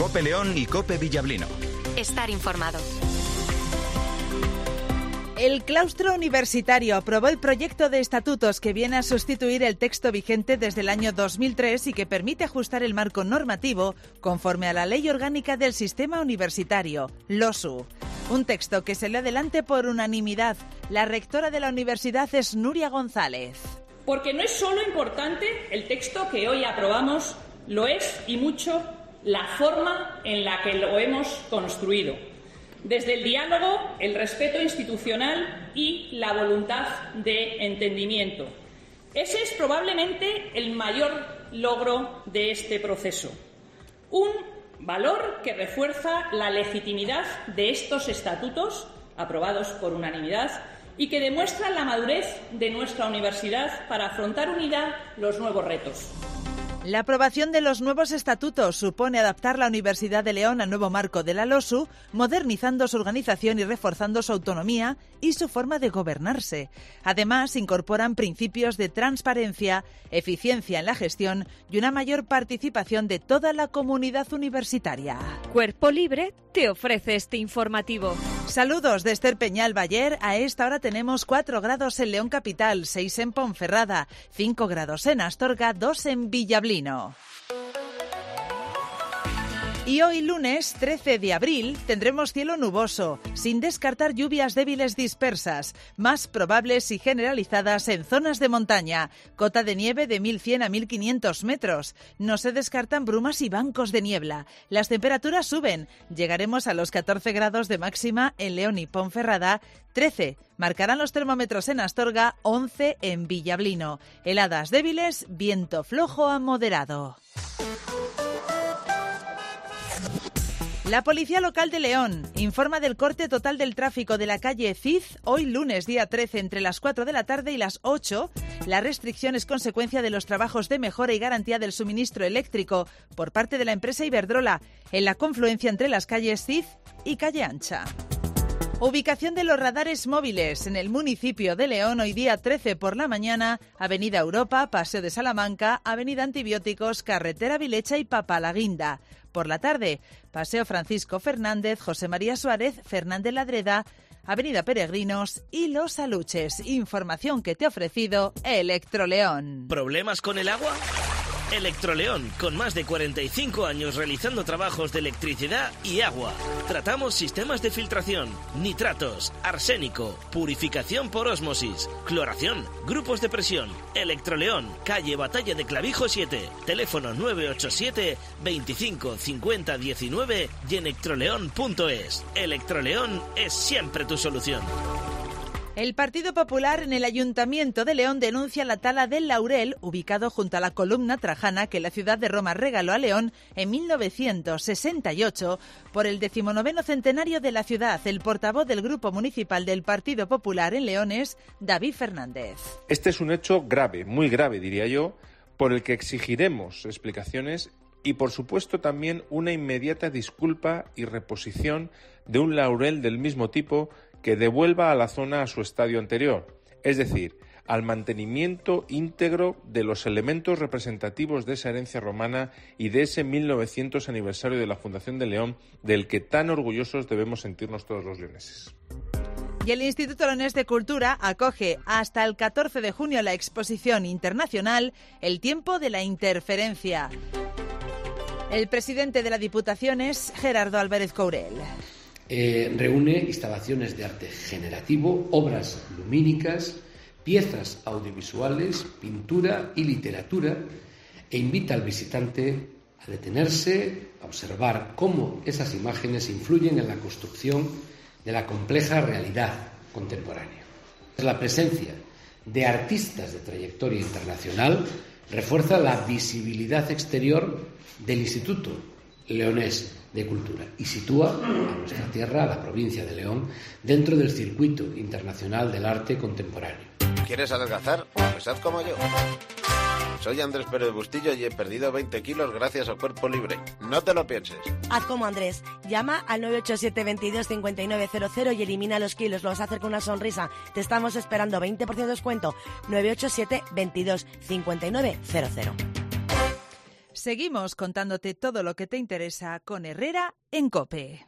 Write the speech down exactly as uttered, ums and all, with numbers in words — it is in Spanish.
COPE León y COPE Villablino. Estar informado. El claustro universitario aprobó el proyecto de estatutos que viene a sustituir el texto vigente desde el año dos mil tres y que permite ajustar el marco normativo conforme a la Ley Orgánica del Sistema Universitario, LOSU. Un texto que se lee adelante por unanimidad. La rectora de la universidad es Nuria González. Porque no es solo importante el texto que hoy aprobamos, lo es y mucho la forma en la que lo hemos construido. Desde el diálogo, el respeto institucional y la voluntad de entendimiento. Ese es probablemente el mayor logro de este proceso. Un valor que refuerza la legitimidad de estos estatutos, aprobados por unanimidad, y que demuestra la madurez de nuestra universidad para afrontar unida los nuevos retos. La aprobación de los nuevos estatutos supone adaptar la Universidad de León al nuevo marco de la LOSU, modernizando su organización y reforzando su autonomía y su forma de gobernarse. Además, incorporan principios de transparencia, eficiencia en la gestión y una mayor participación de toda la comunidad universitaria. Cuerpo Libre te ofrece este informativo. Saludos de Esther Peñal Bayer. A esta hora tenemos cuatro grados en León Capital, seis en Ponferrada, cinco grados en Astorga, dos en Villablino. Y hoy lunes trece de abril tendremos cielo nuboso, sin descartar lluvias débiles dispersas, más probables y generalizadas en zonas de montaña, cota de nieve de mil cien a mil quinientos metros. No se descartan brumas y bancos de niebla. Las temperaturas suben, llegaremos a los catorce grados de máxima en León y Ponferrada, trece marcarán los termómetros en Astorga, once en Villablino. Heladas débiles, viento flojo a moderado. La Policía Local de León informa del corte total del tráfico de la calle Cid hoy lunes día trece entre las cuatro de la tarde y las ocho. La restricción es consecuencia de los trabajos de mejora y garantía del suministro eléctrico por parte de la empresa Iberdrola en la confluencia entre las calles Cid y Calle Ancha. Ubicación de los radares móviles en el municipio de León hoy día trece por la mañana, Avenida Europa, Paseo de Salamanca, Avenida Antibióticos, Carretera Vilecha y Papalaguinda. Por la tarde, Paseo Francisco Fernández, José María Suárez, Fernández Ladreda, Avenida Peregrinos y Los Aluches. Información que te ha ofrecido Electroleón. ¿Problemas con el agua? Electroleón, con más de cuarenta y cinco años realizando trabajos de electricidad y agua. Tratamos sistemas de filtración, nitratos, arsénico, purificación por ósmosis, cloración, grupos de presión. Electroleón, calle Batalla de Clavijo siete, teléfono nueve ocho siete, veinticinco, cincuenta, diecinueve y electroleón punto es. Electroleón es siempre tu solución. El Partido Popular en el Ayuntamiento de León denuncia la tala del laurel, ubicado junto a la columna trajana que la ciudad de Roma regaló a León en mil novecientos sesenta y ocho por el decimonoveno centenario de la ciudad. El portavoz del Grupo Municipal del Partido Popular en León es David Fernández. Este es un hecho grave, muy grave diría yo, por el que exigiremos explicaciones y por supuesto también una inmediata disculpa y reposición de un laurel del mismo tipo que devuelva a la zona a su estadio anterior, es decir, al mantenimiento íntegro de los elementos representativos de esa herencia romana y de ese mil novecientos aniversario de la Fundación de León, del que tan orgullosos debemos sentirnos todos los leoneses. Y el Instituto Leonés de Cultura acoge hasta el catorce de junio la exposición internacional El tiempo de la interferencia. El presidente de la Diputación es Gerardo Álvarez Courel. Eh, reúne instalaciones de arte generativo, obras lumínicas, piezas audiovisuales, pintura y literatura e invita al visitante a detenerse, a observar cómo esas imágenes influyen en la construcción de la compleja realidad contemporánea. La presencia de artistas de trayectoria internacional refuerza la visibilidad exterior del Instituto Leonés de Cultura y sitúa a nuestra tierra, a la provincia de León, dentro del circuito internacional del arte contemporáneo. ¿Quieres adelgazar? Pues haz como yo. Soy Andrés Pérez Bustillo y he perdido veinte kilos gracias a Cuerpo Libre. No te lo pienses. Haz como Andrés. Llama al nueve ocho siete, veintidós, cincuenta y nueve cero cero y elimina los kilos. Lo vas a hacer con una sonrisa. Te estamos esperando. veinte por ciento de descuento. nueve ocho siete, veintidós, cincuenta y nueve cero cero. Seguimos contándote todo lo que te interesa con Herrera en COPE.